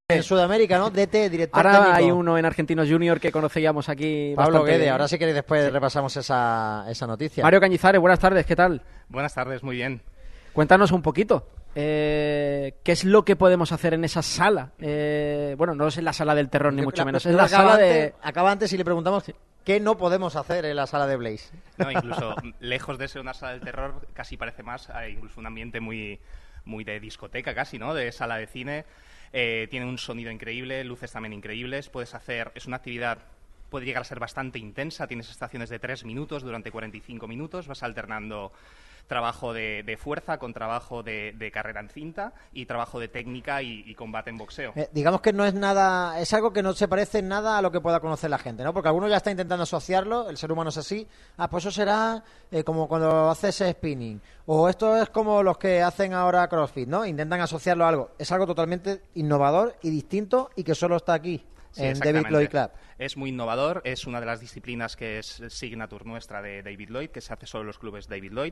En Sudamérica, ¿no? DT, director Ahora técnico. hay uno en Argentinos Junior que conocíamos aquí. Pablo bastante. Guede, ahora sí que después repasamos esa noticia. Mario Cañizares, buenas tardes, ¿qué tal? Buenas tardes, muy bien. Cuéntanos un poquito. ¿Qué es lo que podemos hacer en esa sala? Bueno, no es en la sala del terror, ni mucho menos. Es la sala de... Acaba antes y le preguntamos qué no podemos hacer en la sala de Blaze. No, incluso lejos de ser una sala del terror, casi parece más incluso un ambiente muy de discoteca casi, ¿no? De sala de cine. Tiene un sonido increíble, luces también increíbles. Es una actividad, puede llegar a ser bastante intensa. Tienes estaciones de 3 minutos durante 45 minutos. Vas alternando trabajo de fuerza con trabajo de carrera en cinta y trabajo de técnica y combate en boxeo. Digamos que no es nada, es algo que no se parece en nada a lo que pueda conocer la gente, ¿no? Porque alguno ya está intentando asociarlo, el ser humano es así. Pues eso será como cuando haces spinning. O esto es como los que hacen ahora CrossFit, ¿no? Intentan asociarlo a algo. Es algo totalmente innovador y distinto y que solo está aquí. Sí, en David Lloyd Club. Es muy innovador, es una de las disciplinas que es signature nuestra de David Lloyd, que se hace solo en los clubes David Lloyd.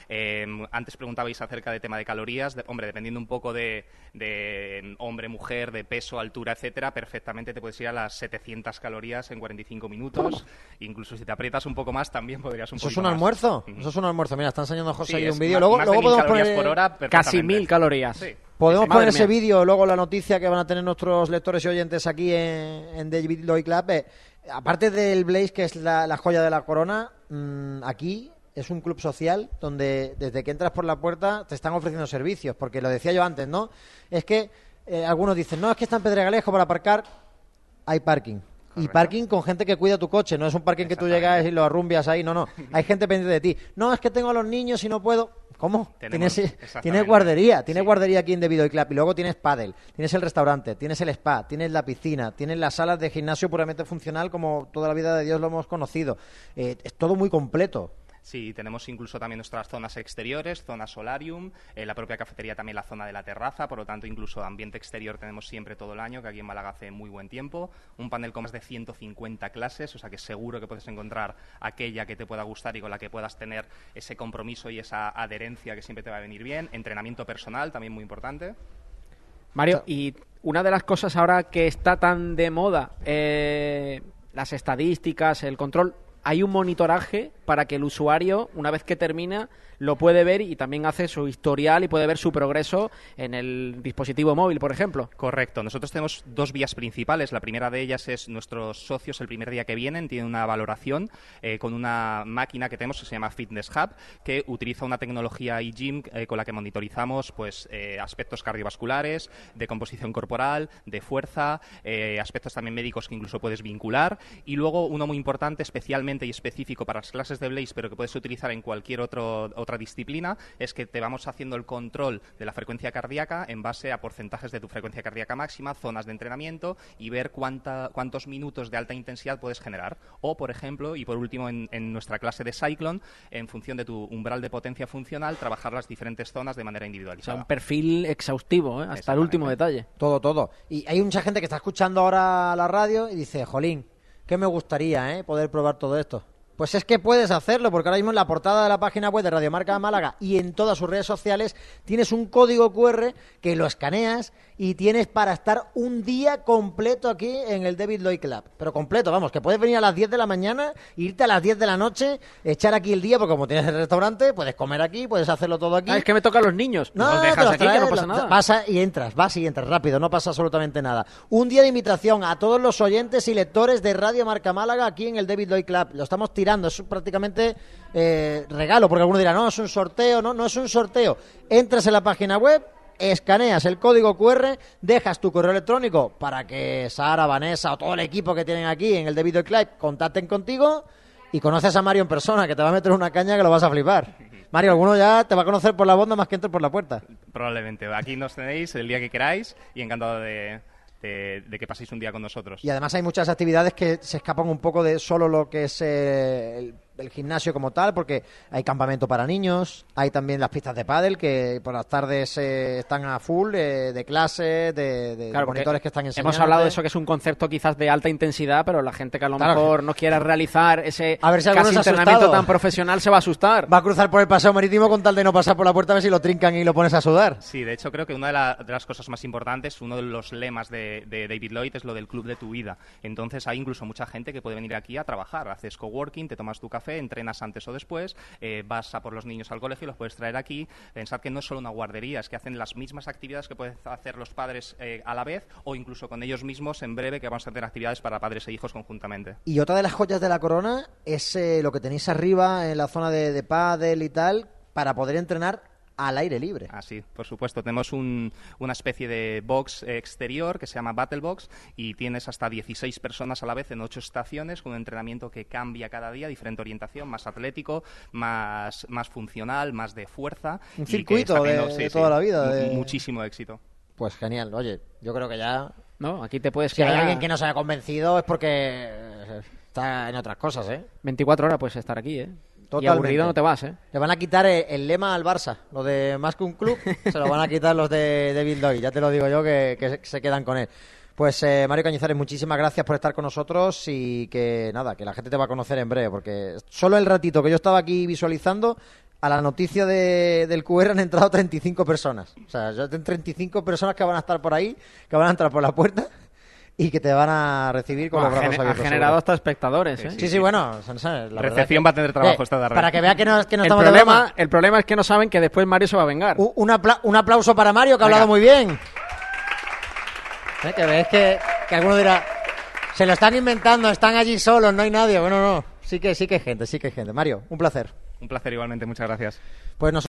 Antes preguntabais acerca del tema de calorías. Hombre, dependiendo un poco de hombre, mujer, de peso, altura, etcétera, perfectamente te puedes ir a las 700 calorías en 45 minutos. Incluso si te aprietas un poco más, también podrías un poco más. ¿Eso es un almuerzo? Eso es un almuerzo. Mira, está enseñando José ahí un vídeo. Luego podemos poner por hora, casi 1000 calorías. Sí. Podemos Madre poner ese mía. vídeo, luego la noticia que van a tener nuestros lectores y oyentes aquí en David Lloyd Club. Aparte del Blaze, que es la joya de la corona, aquí es un club social donde desde que entras por la puerta te están ofreciendo servicios, porque lo decía yo antes, ¿no? Es que algunos dicen, no, es que está en Pedregalejo para aparcar, hay parking. Y parking con gente que cuida tu coche, no es un parking que tú llegas y lo arrumbias ahí, no. Hay gente pendiente de ti. No, es que tengo a los niños y no puedo. ¿Cómo? Tienes guardería, tienes guardería aquí en The Video Club y luego tienes pádel, tienes el restaurante, tienes el spa, tienes la piscina, tienes las salas de gimnasio puramente funcional como toda la vida de Dios lo hemos conocido. Es todo muy completo. Sí, tenemos incluso también nuestras zonas exteriores, zona solarium, la propia cafetería también la zona de la terraza, por lo tanto incluso ambiente exterior tenemos siempre todo el año, que aquí en Málaga hace muy buen tiempo, un panel con más de 150 clases, o sea que seguro que puedes encontrar aquella que te pueda gustar y con la que puedas tener ese compromiso y esa adherencia que siempre te va a venir bien, entrenamiento personal también muy importante. Mario, y una de las cosas ahora que está tan de moda, las estadísticas, el control, hay un monitoraje para que el usuario, una vez que termina, lo puede ver y también hace su historial y puede ver su progreso en el dispositivo móvil, por ejemplo. Correcto. Nosotros tenemos 2 vías principales. La primera de ellas es nuestros socios el primer día que vienen tienen una valoración con una máquina que tenemos que se llama Fitness Hub, que utiliza una tecnología eGym con la que monitorizamos aspectos cardiovasculares, de composición corporal, de fuerza, aspectos también médicos que incluso puedes vincular. Y luego uno muy importante, especialmente y específico para las clases de Blaze, pero que puedes utilizar en cualquier otra disciplina, es que te vamos haciendo el control de la frecuencia cardíaca en base a porcentajes de tu frecuencia cardíaca máxima, zonas de entrenamiento y ver cuántos minutos de alta intensidad puedes generar. O, por ejemplo, y por último, en nuestra clase de Cyclone, en función de tu umbral de potencia funcional, trabajar las diferentes zonas de manera O sea, individualizada. un perfil exhaustivo, hasta el último detalle. Todo. Y hay mucha gente que está escuchando ahora la radio y dice, jolín, que me gustaría poder probar todo esto. Pues es que puedes hacerlo, porque ahora mismo en la portada de la página web de Radio Marca Málaga y en todas sus redes sociales tienes un código QR que lo escaneas y tienes para estar un día completo aquí en el David Lloyd Club. Pero completo, vamos, que puedes venir a las 10 de la mañana, irte a las 10 de la noche, echar aquí el día, porque como tienes el restaurante, puedes comer aquí, puedes hacerlo todo aquí. Es que me tocan los niños. No, Los te dejas los aquí, traes, que no pasa nada. vas y entras rápido, no pasa absolutamente nada. Un día de invitación a todos los oyentes y lectores de Radio Marca Málaga aquí en el David Lloyd Club. Lo estamos tirando, es prácticamente regalo, porque alguno dirá, no, es un sorteo, no es un sorteo. Entras en la página web, escaneas el código QR, dejas tu correo electrónico para que Sara, Vanessa o todo el equipo que tienen aquí en el David Lloyd Club contacten contigo y conoces a Mario en persona, que te va a meter una caña que lo vas a flipar. Mario, alguno ya te va a conocer por la bonda más que entres por la puerta. Probablemente. Aquí nos tenéis el día que queráis y encantado de que paséis un día con nosotros. Y además hay muchas actividades que se escapan un poco de solo lo que es el el gimnasio como tal, porque hay campamento para niños, hay también las pistas de pádel que por las tardes están a full, de clases, de Claro, monitores que están enseñando. hemos hablado de eso, que es un concepto quizás de alta intensidad, pero la gente que a lo Claro. mejor no quiera realizar ese A ver si alguno casi se ha entrenamiento asustado. tan profesional se va a asustar. Va a cruzar por el paseo marítimo con tal de no pasar por la puerta, a ver si lo trincan y lo pones a sudar. Sí, de hecho creo que una de las cosas más importantes, uno de los lemas de David Lloyd es lo del club de tu vida. Entonces hay incluso mucha gente que puede venir aquí a trabajar. Haces coworking, te tomas tu café, entrenas antes o después, vas a por los niños al colegio y los puedes traer aquí. Pensad que no es solo una guardería, es que hacen las mismas actividades que pueden hacer los padres a la vez, o incluso con ellos mismos en breve, que vamos a tener actividades para padres e hijos conjuntamente. Y otra de las joyas de la corona es lo que tenéis arriba en la zona de pádel y tal, para poder entrenar al aire libre. Ah, sí, por supuesto. Tenemos una especie de box exterior que se llama Battle Box y tienes hasta 16 personas a la vez en 8 estaciones con un entrenamiento que cambia cada día, diferente orientación, más atlético, más funcional, más de fuerza. Un y que circuito está teniendo, de toda la vida. Muchísimo éxito. Pues genial. Oye, yo creo que ya... No, aquí te puedes Si hay quedar alguien que no se haya convencido es porque está en otras cosas, ¿eh? 24 horas puedes estar aquí, ¿eh? Y Totalmente. aburrido no te vas, ¿eh? Le van a quitar el lema al Barça, lo de más que un club, se lo van a quitar los de David Lloyd, ya te lo digo yo, que se quedan con él. Pues Mario Cañizares, muchísimas gracias por estar con nosotros y que nada, que la gente te va a conocer en breve, porque solo el ratito que yo estaba aquí visualizando, a la noticia del QR han entrado 35 personas. O sea, yo tengo 35 personas que van a estar por ahí, que van a entrar por la puerta y que te van a recibir con los brazos Ha abiertos. generado seguro. hasta espectadores, ¿eh? Sí, bueno, la verdad Recepción que- va a tener trabajo esta tarde. Para que vea que no estamos de broma. El problema es que no saben que después Mario se va a vengar. Un aplauso para Mario, que ha hablado muy bien. Que ves que alguno dirá, se lo están inventando, están allí solos, no hay nadie. Bueno, no, sí que hay gente. Mario, un placer. Un placer igualmente, muchas gracias. Pues nos